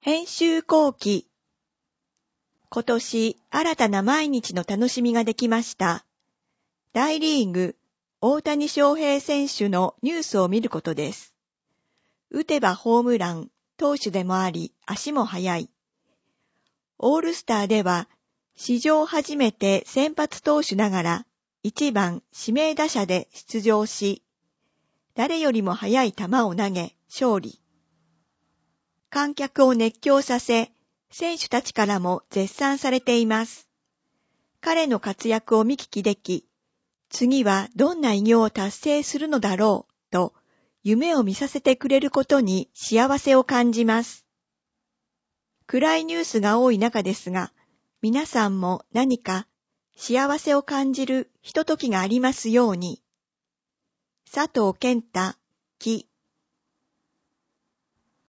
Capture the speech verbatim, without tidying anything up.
編集後期。今年新たな毎日の楽しみができました。大リーグ大谷翔平選手のニュースを見ることです。打てばホームラン、投手でもあり足も速い。オールスターでは史上初めて先発投手ながらいちばん指名打者で出場し、誰よりも速い球を投げ勝利。観客を熱狂させ、選手たちからも絶賛されています。彼の活躍を見聞きでき、次はどんな偉業を達成するのだろうと夢を見させてくれることに幸せを感じます。暗いニュースが多い中ですが、皆さんも何か幸せを感じるひとときがありますように。佐藤健太、木